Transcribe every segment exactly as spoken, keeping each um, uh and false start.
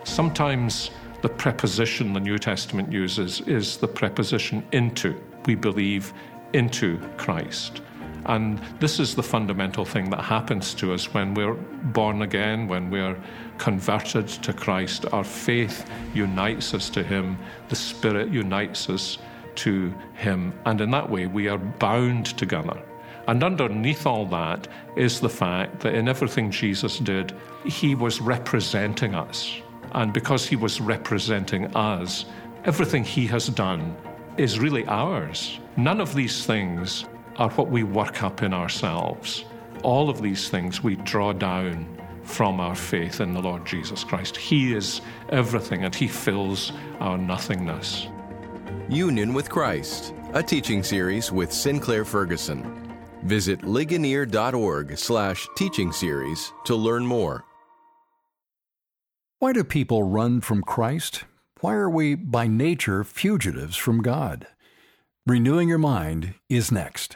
Sometimes the preposition the New Testament uses is the preposition into. We believe into Christ. And this is the fundamental thing that happens to us when we're born again, when we're converted to Christ. Our faith unites us to Him. The Spirit unites us to Him. And in that way, we are bound together. And underneath all that is the fact that in everything Jesus did, He was representing us. And because He was representing us, everything He has done is really ours. None of these things are what we work up in ourselves. All of these things we draw down from our faith in the Lord Jesus Christ. He is everything, and He fills our nothingness. Union with Christ, a teaching series with Sinclair Ferguson. Visit Ligonier.org slash teaching series to learn more. Why do people run from Christ? Why are we, by nature, fugitives from God? Renewing Your Mind is next.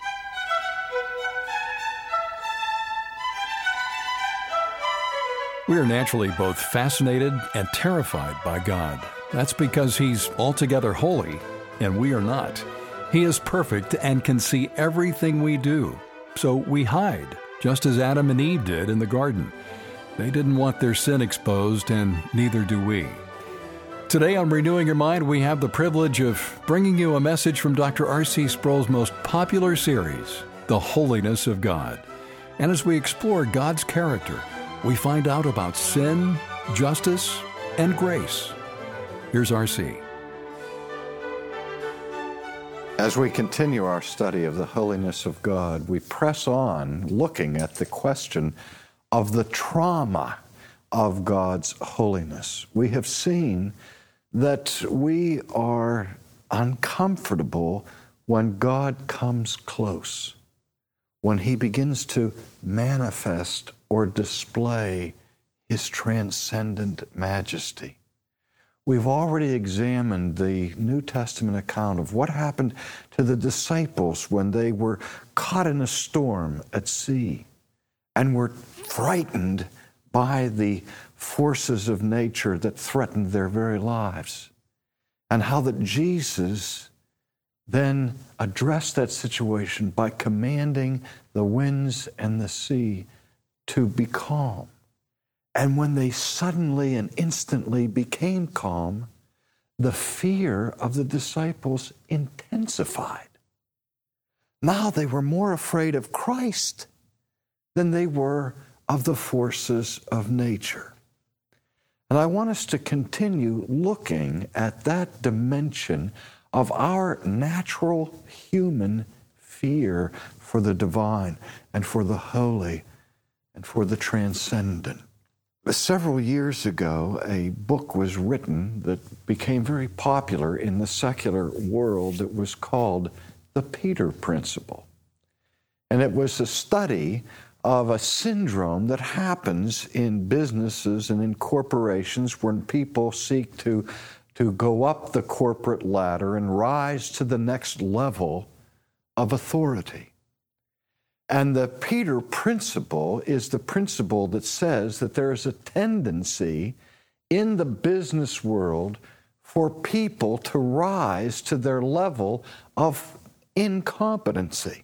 We are naturally both fascinated and terrified by God. That's because He's altogether holy, and we are not. He is perfect and can see everything we do. So we hide, just as Adam and Eve did in the garden. They didn't want their sin exposed, and neither do we. Today on Renewing Your Mind, we have the privilege of bringing you a message from Doctor R C Sproul's most popular series, The Holiness of God. And as we explore God's character, we find out about sin, justice, and grace. Here's R C. As we continue our study of the holiness of God, we press on looking at the question of the trauma of God's holiness. We have seen that we are uncomfortable when God comes close, when He begins to manifest or display His transcendent majesty. We've already examined the New Testament account of what happened to the disciples when they were caught in a storm at sea and were frightened by the forces of nature that threatened their very lives, and how that Jesus then addressed that situation by commanding the winds and the sea to be calm. And when they suddenly and instantly became calm, the fear of the disciples intensified. Now they were more afraid of Christ than they were of the forces of nature. And I want us to continue looking at that dimension of our natural human fear for the divine and for the holy and for the transcendent. Several years ago, a book was written that became very popular in the secular world. It was called The Peter Principle. And it was a study of a syndrome that happens in businesses and in corporations when people seek to, to go up the corporate ladder and rise to the next level of authority. And the Peter Principle is the principle that says that there is a tendency in the business world for people to rise to their level of incompetency.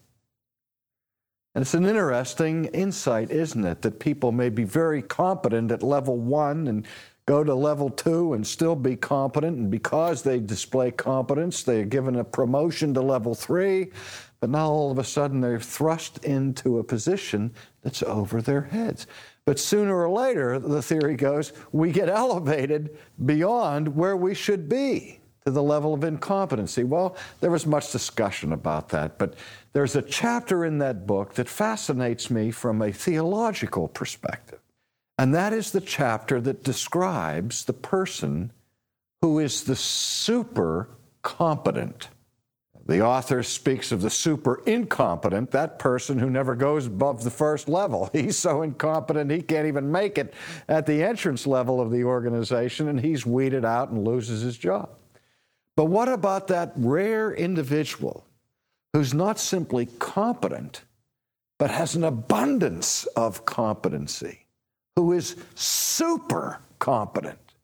And it's an interesting insight, isn't it, that people may be very competent at level one and go to level two and still be competent, and because they display competence, they are given a promotion to level three, but now all of a sudden they're thrust into a position that's over their heads. But sooner or later, the theory goes, we get elevated beyond where we should be to the level of incompetency. Well, there was much discussion about that, but there's a chapter in that book that fascinates me from a theological perspective. And that is the chapter that describes the person who is the super competent. The author speaks of the super incompetent, that person who never goes above the first level. He's so incompetent he can't even make it at the entrance level of the organization, and he's weeded out and loses his job. But what about that rare individual who's not simply competent, but has an abundance of competency, who is super competent?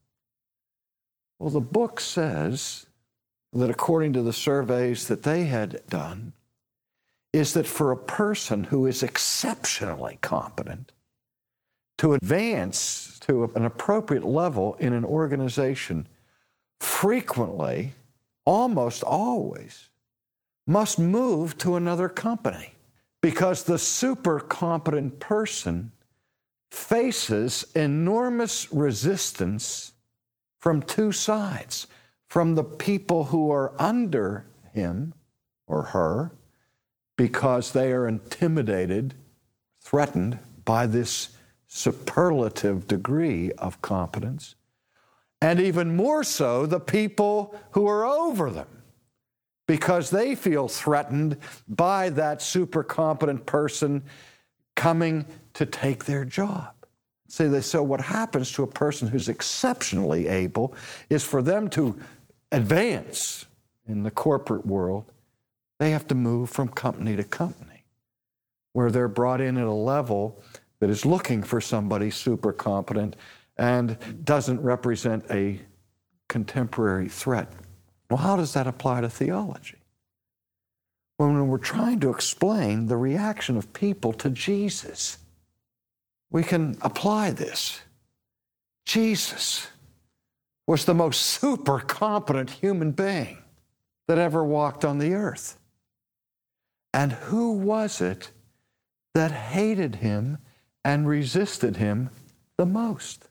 Well, the book says that according to the surveys that they had done, is that for a person who is exceptionally competent to advance to an appropriate level in an organization, frequently, almost always, must move to another company because the super competent person faces enormous resistance from two sides, from the people who are under him or her because they are intimidated, threatened by this superlative degree of competence, and even more so the people who are over them because they feel threatened by that super competent person coming to take their job. See, they, so what happens to a person who's exceptionally able is for them to advance in the corporate world, they have to move from company to company where they're brought in at a level that is looking for somebody super competent and doesn't represent a contemporary threat. Well, how does that apply to theology? When we're trying to explain the reaction of people to Jesus, we can apply this. Jesus was the most super competent human being that ever walked on the earth. And who was it that hated him and resisted him the most?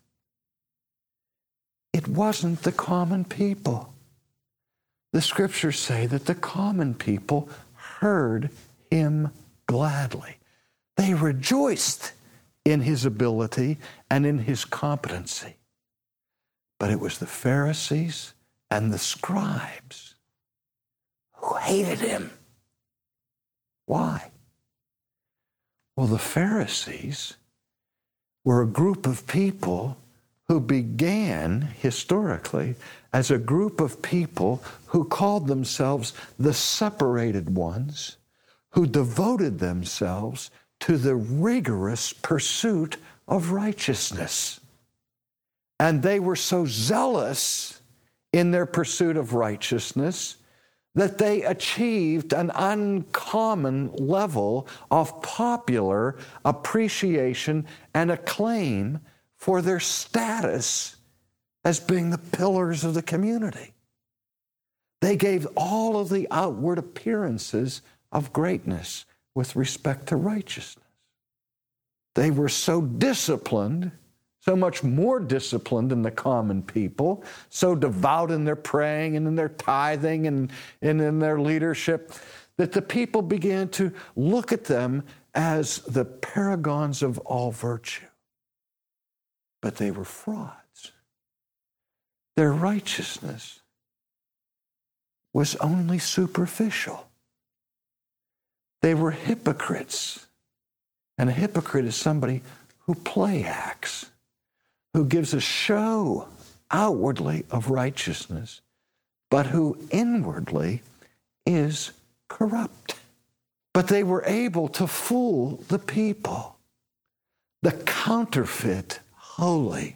It wasn't the common people. The scriptures say that the common people heard him gladly. They rejoiced in his ability and in his competency. But it was the Pharisees and the scribes who hated him. Why? Well, the Pharisees were a group of people who began historically as a group of people who called themselves the separated ones, who devoted themselves to the rigorous pursuit of righteousness. And they were so zealous in their pursuit of righteousness that they achieved an uncommon level of popular appreciation and acclaim for their status as being the pillars of the community. They gave all of the outward appearances of greatness with respect to righteousness. They were so disciplined, so much more disciplined than the common people, so devout in their praying and in their tithing and, and in their leadership, that the people began to look at them as the paragons of all virtue. But they were frauds. Their righteousness was only superficial. They were hypocrites. And a hypocrite is somebody who play acts, who gives a show outwardly of righteousness, but who inwardly is corrupt. But they were able to fool the people. The counterfeit holy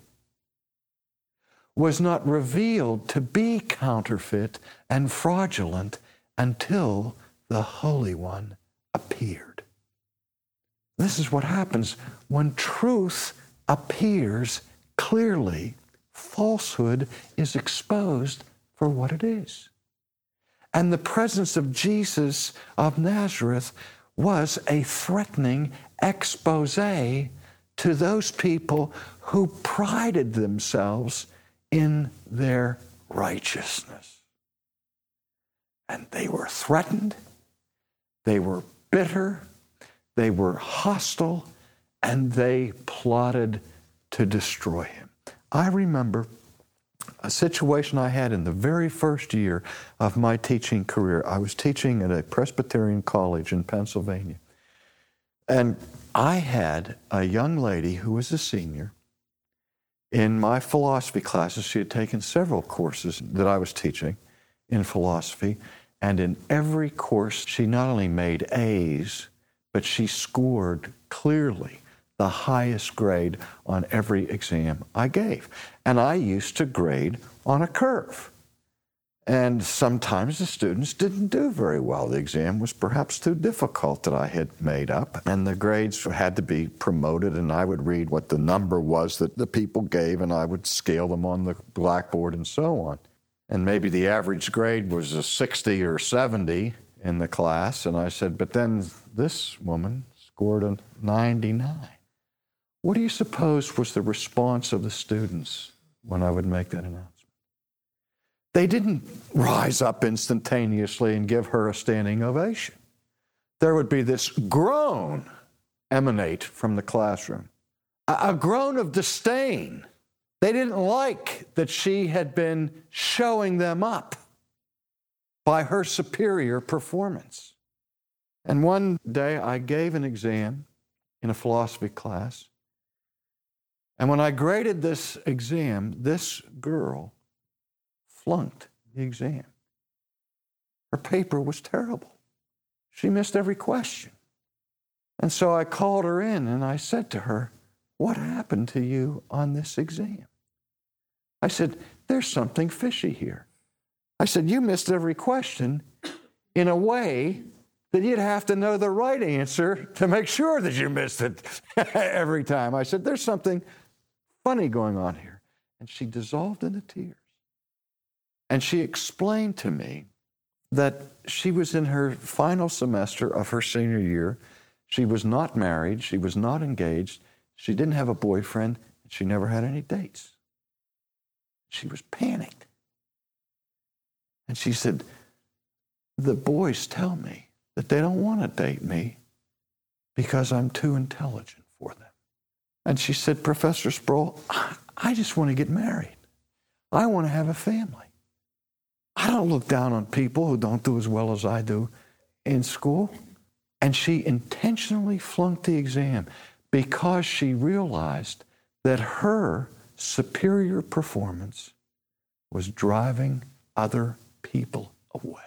was not revealed to be counterfeit and fraudulent until the Holy One appeared. This is what happens when truth appears clearly. Falsehood is exposed for what it is. And the presence of Jesus of Nazareth was a threatening expose to those people who prided themselves in their righteousness. And they were threatened, they were bitter, they were hostile, and they plotted to destroy him. I remember a situation I had in the very first year of my teaching career. I was teaching at a Presbyterian college in Pennsylvania. And I had a young lady who was a senior. In my philosophy classes, she had taken several courses that I was teaching in philosophy. And in every course, she not only made A's, but she scored clearly the highest grade on every exam I gave. And I used to grade on a curve. And sometimes the students didn't do very well. The exam was perhaps too difficult that I had made up, and the grades had to be promoted, and I would read what the number was that the people gave, and I would scale them on the blackboard and so on. And maybe the average grade was a sixty or seventy in the class, and I said, but then this woman scored a ninety-nine. What do you suppose was the response of the students when I would make that announcement? They didn't rise up instantaneously and give her a standing ovation. There would be this groan emanate from the classroom, a, a groan of disdain. They didn't like that she had been showing them up by her superior performance. And one day I gave an exam in a philosophy class, and when I graded this exam, this girl flunked the exam. Her paper was terrible. She missed every question. And so I called her in and I said to her, what happened to you on this exam? I said, there's something fishy here. I said, you missed every question in a way that you'd have to know the right answer to make sure that you missed it every time. I said, there's something funny going on here. And she dissolved into tears. And she explained to me that she was in her final semester of her senior year. She was not married. She was not engaged. She didn't have a boyfriend. She never had any dates. She was panicked. And she said, the boys tell me that they don't want to date me because I'm too intelligent for them. And she said, Professor Sproul, I just want to get married. I want to have a family. I don't look down on people who don't do as well as I do in school. And she intentionally flunked the exam because she realized that her superior performance was driving other people away.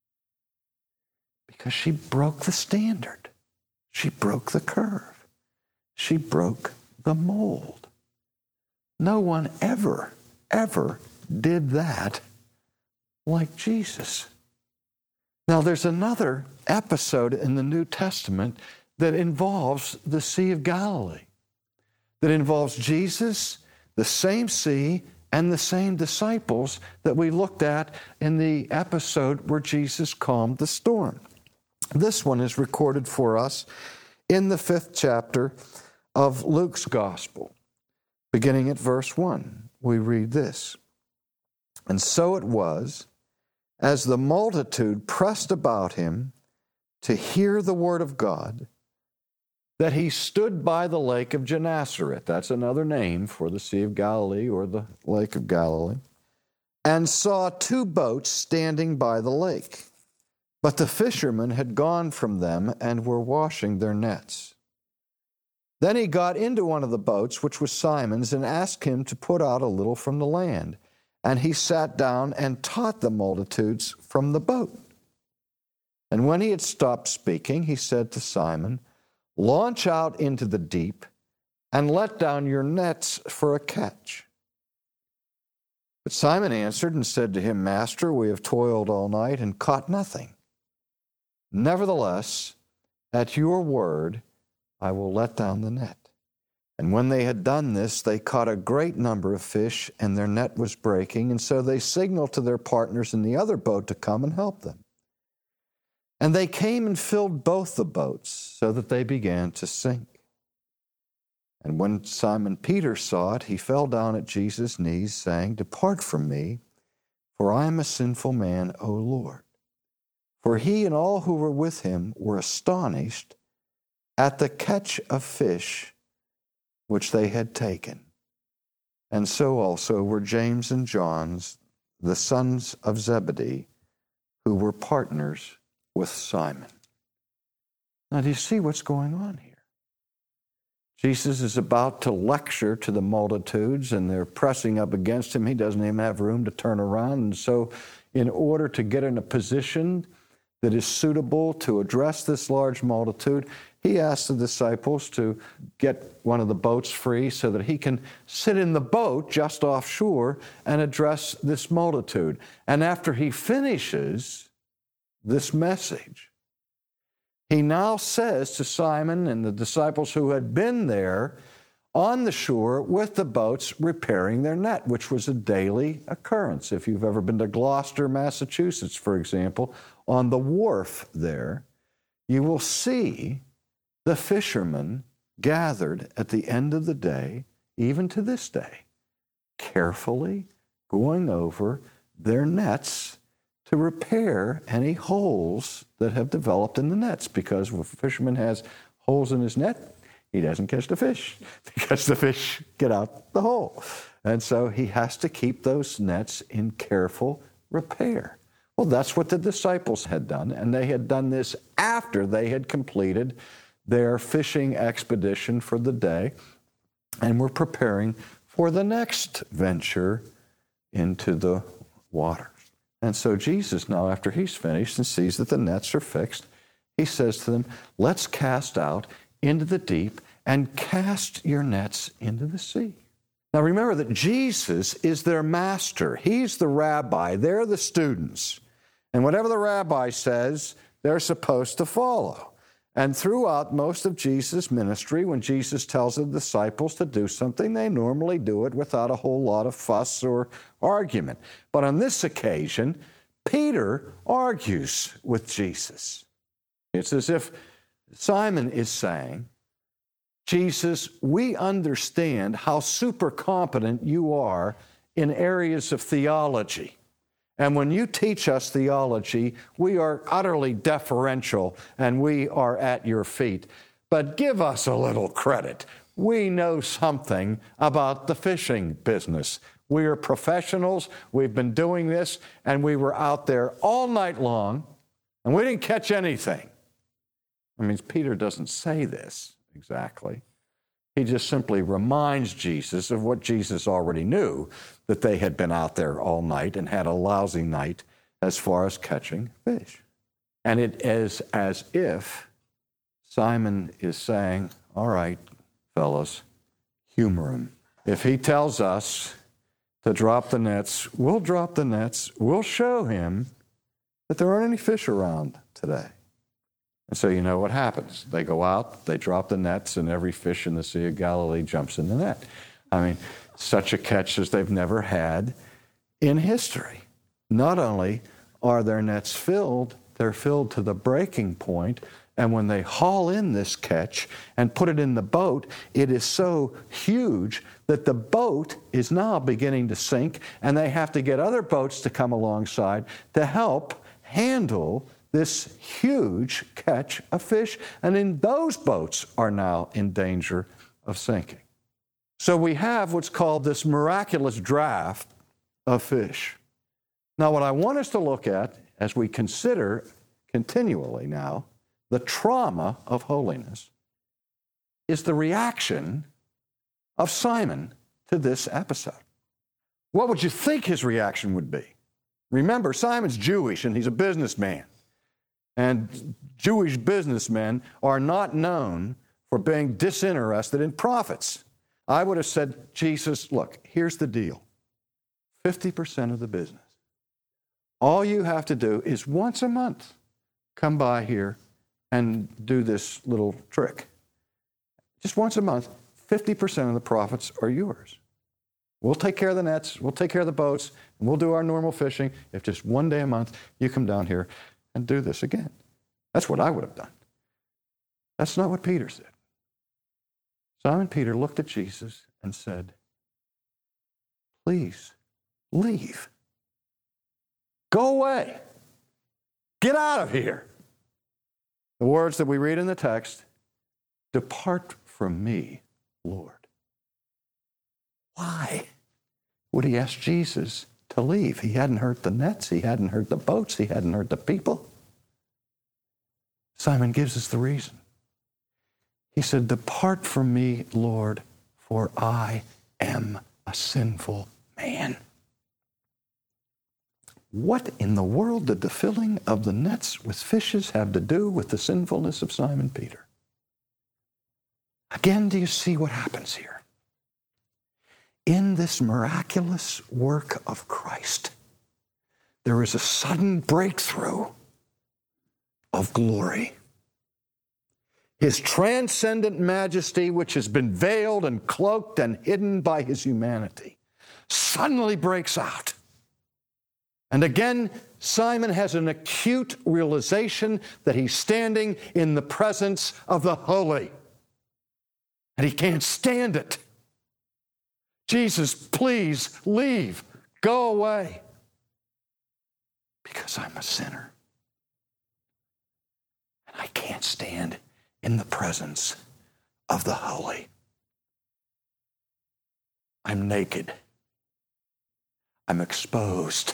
Because she broke the standard. She broke the curve. She broke the mold. No one ever, ever did that like Jesus. Now, there's another episode in the New Testament that involves the Sea of Galilee, that involves Jesus, the same sea, and the same disciples that we looked at in the episode where Jesus calmed the storm. This one is recorded for us in the fifth chapter of Luke's Gospel. Beginning at verse one, we read this. And so it was, as the multitude pressed about him to hear the word of God, that he stood by the lake of Gennesaret. That's another name for the Sea of Galilee or the Lake of Galilee. And saw two boats standing by the lake. But the fishermen had gone from them and were washing their nets. Then he got into one of the boats, which was Simon's, and asked him to put out a little from the land. And he sat down and taught the multitudes from the boat. And when he had stopped speaking, he said to Simon, launch out into the deep and let down your nets for a catch. But Simon answered and said to him, Master, we have toiled all night and caught nothing. Nevertheless, at your word, I will let down the net. And when they had done this, they caught a great number of fish, and their net was breaking, and so they signaled to their partners in the other boat to come and help them. And they came and filled both the boats, so that they began to sink. And when Simon Peter saw it, he fell down at Jesus' knees, saying, Depart from me, for I am a sinful man, O Lord. For he and all who were with him were astonished at the catch of fish which they had taken. And so also were James and John, the sons of Zebedee, who were partners with Simon. Now, do you see what's going on here? Jesus is about to lecture to the multitudes, and they're pressing up against him. He doesn't even have room to turn around. And so in order to get in a position that is suitable to address this large multitude, he asked the disciples to get one of the boats free so that he can sit in the boat just offshore and address this multitude. And after he finishes this message, he now says to Simon and the disciples who had been there on the shore with the boats repairing their net, which was a daily occurrence. If you've ever been to Gloucester, Massachusetts, for example, on the wharf there, you will see the fishermen gathered at the end of the day, even to this day, carefully going over their nets to repair any holes that have developed in the nets. Because if a fisherman has holes in his net, he doesn't catch the fish because the fish get out the hole. And so he has to keep those nets in careful repair. Well, that's what the disciples had done, and they had done this after they had completed their fishing expedition for the day and were preparing for the next venture into the waters. And so Jesus now, after he's finished and sees that the nets are fixed, he says to them, let's cast out into the deep and cast your nets into the sea. Now remember that Jesus is their master. He's the rabbi. They're the students. And whatever the rabbi says, they're supposed to follow. And throughout most of Jesus' ministry, when Jesus tells the disciples to do something, they normally do it without a whole lot of fuss or argument. But on this occasion, Peter argues with Jesus. It's as if Simon is saying, Jesus, we understand how super competent you are in areas of theology. And when you teach us theology, we are utterly deferential and we are at your feet. But give us a little credit. We know something about the fishing business. We are professionals. We've been doing this, and we were out there all night long, and we didn't catch anything. I mean, Peter doesn't say this exactly. He just simply reminds Jesus of what Jesus already knew, that they had been out there all night and had a lousy night as far as catching fish. And it is as if Simon is saying, all right, fellas, humor him. If he tells us to drop the nets, we'll drop the nets. We'll show him that there aren't any fish around today. And so you know what happens. They go out, they drop the nets, and every fish in the Sea of Galilee jumps in the net. I mean, such a catch as they've never had in history. Not only are their nets filled, they're filled to the breaking point, and when they haul in this catch and put it in the boat, it is so huge that the boat is now beginning to sink, and they have to get other boats to come alongside to help handle this huge catch of fish, and then those boats are now in danger of sinking. So we have what's called this miraculous draft of fish. Now, what I want us to look at as we consider continually now the trauma of holiness is the reaction of Simon to this episode. What would you think his reaction would be? Remember, Simon's Jewish and he's a businessman. And Jewish businessmen are not known for being disinterested in profits. I would have said, Jesus, look, here's the deal. fifty percent of the business. All you have to do is once a month come by here and do this little trick. Just once a month, fifty percent of the profits are yours. We'll take care of the nets, we'll take care of the boats, and we'll do our normal fishing. If just one day a month you come down here and do this again. That's what I would have done. That's not what Peter said. Simon Peter looked at Jesus and said, please, leave. Go away. Get out of here. The words that we read in the text, depart from me, Lord. Why would he ask Jesus to leave? He hadn't hurt the nets. He hadn't hurt the boats. He hadn't hurt the people. Simon gives us the reason. He said, depart from me, Lord, for I am a sinful man. What in the world did the filling of the nets with fishes have to do with the sinfulness of Simon Peter? Again, do you see what happens here? In this miraculous work of Christ, there is a sudden breakthrough of glory. His transcendent majesty, which has been veiled and cloaked and hidden by his humanity, suddenly breaks out. And again, Simon has an acute realization that he's standing in the presence of the holy. And he can't stand it. Jesus, please leave. Go away. Because I'm a sinner. And I can't stand in the presence of the holy. I'm naked. I'm exposed.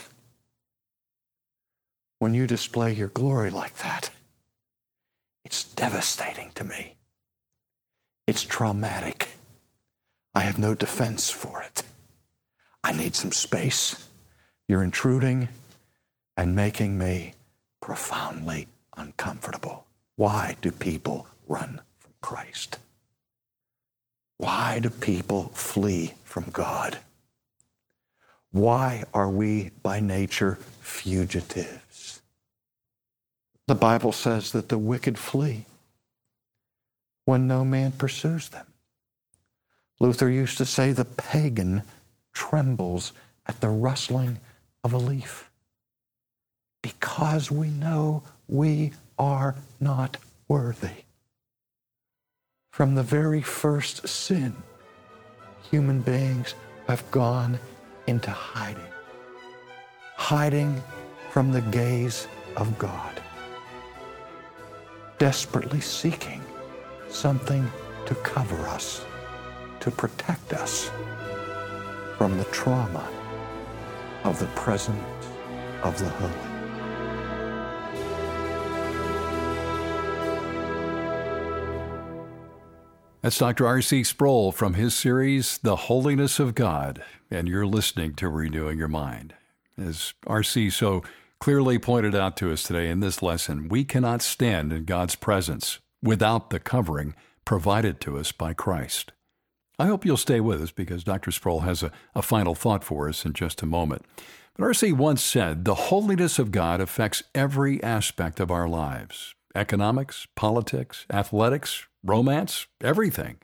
When you display your glory like that, it's devastating to me. It's traumatic. I have no defense for it. I need some space. You're intruding and making me profoundly uncomfortable. Why do people run from Christ? Why do people flee from God? Why are we by nature fugitives? The Bible says that the wicked flee when no man pursues them. Luther used to say the pagan trembles at the rustling of a leaf because we know we are not worthy. From the very first sin, human beings have gone into hiding, hiding from the gaze of God, desperately seeking something to cover us, to protect us from the trauma of the presence of the holy. That's Doctor R C Sproul from his series, The Holiness of God, and you're listening to Renewing Your Mind. As R C so clearly pointed out to us today in this lesson, we cannot stand in God's presence without the covering provided to us by Christ. I hope you'll stay with us because Doctor Sproul has a, a final thought for us in just a moment. But R C once said, the holiness of God affects every aspect of our lives. Economics, politics, athletics, romance, everything.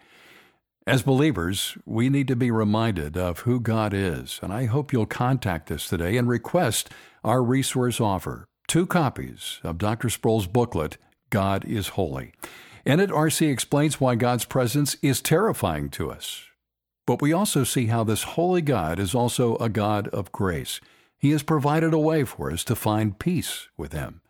As believers, we need to be reminded of who God is, and I hope you'll contact us today and request our resource offer, two copies of Doctor Sproul's booklet, God is Holy. In it, R C explains why God's presence is terrifying to us. But we also see how this holy God is also a God of grace. He has provided a way for us to find peace with Him.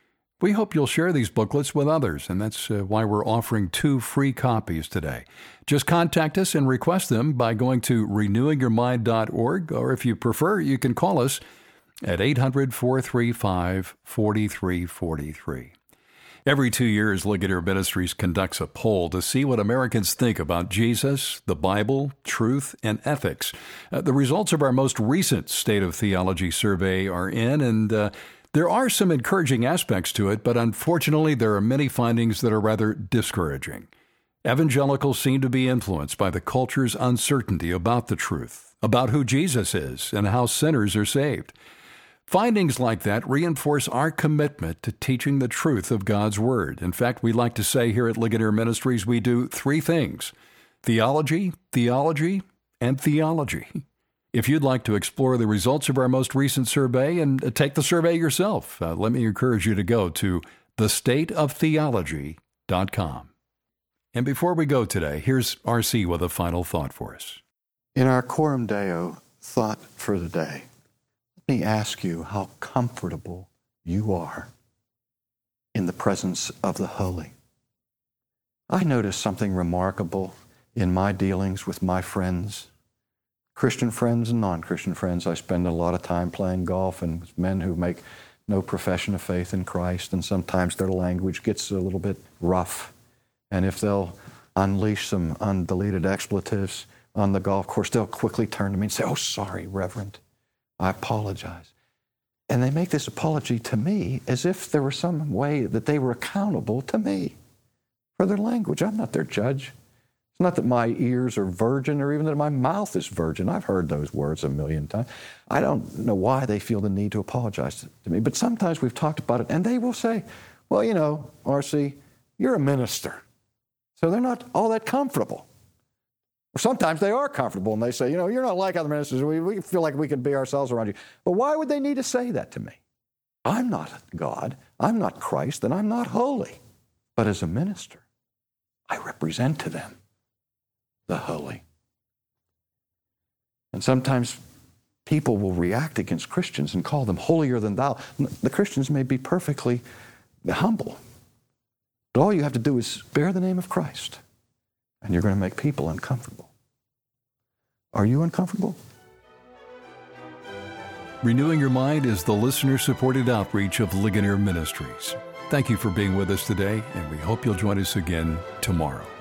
We hope you'll share these booklets with others, and that's uh, why we're offering two free copies today. Just contact us and request them by going to renewing your mind dot org, or if you prefer, you can call us at eight hundred, four three five, four three four three. Every two years, Ligonier Ministries conducts a poll to see what Americans think about Jesus, the Bible, truth, and ethics. Uh, the results of our most recent State of Theology survey are in, and uh, there are some encouraging aspects to it, but unfortunately there are many findings that are rather discouraging. Evangelicals seem to be influenced by the culture's uncertainty about the truth, about who Jesus is, and how sinners are saved. Findings like that reinforce our commitment to teaching the truth of God's Word. In fact, we like to say here at Ligonier Ministries, we do three things: theology, theology, and theology. If you'd like to explore the results of our most recent survey and take the survey yourself, uh, let me encourage you to go to the state of theology dot com. And before we go today, here's R C with a final thought for us. In our Coram Deo thought for the day, let me ask you how comfortable you are in the presence of the holy. I noticed something remarkable in my dealings with my friends, Christian friends and non-Christian friends. I spend a lot of time playing golf and with men who make no profession of faith in Christ, and sometimes their language gets a little bit rough. And if they'll unleash some undeleted expletives on the golf course, they'll quickly turn to me and say, "Oh, sorry, Reverend, I apologize." And they make this apology to me as if there were some way that they were accountable to me for their language. I'm not their judge. It's not that my ears are virgin or even that my mouth is virgin. I've heard those words a million times. I don't know why they feel the need to apologize to me, but sometimes we've talked about it, and they will say, well, you know, R C, you're a minister, so they're not all that comfortable. Or sometimes they are comfortable, and they say, you know, you're not like other ministers. We, we feel like we can be ourselves around you. But why would they need to say that to me? I'm not God. I'm not Christ, and I'm not holy. But as a minister, I represent to them the holy. And sometimes people will react against Christians and call them holier than thou. The Christians may be perfectly humble, but all you have to do is bear the name of Christ, and you're going to make people uncomfortable. Are you uncomfortable? Renewing Your Mind is the listener-supported outreach of Ligonier Ministries. Thank you for being with us today, and we hope you'll join us again tomorrow.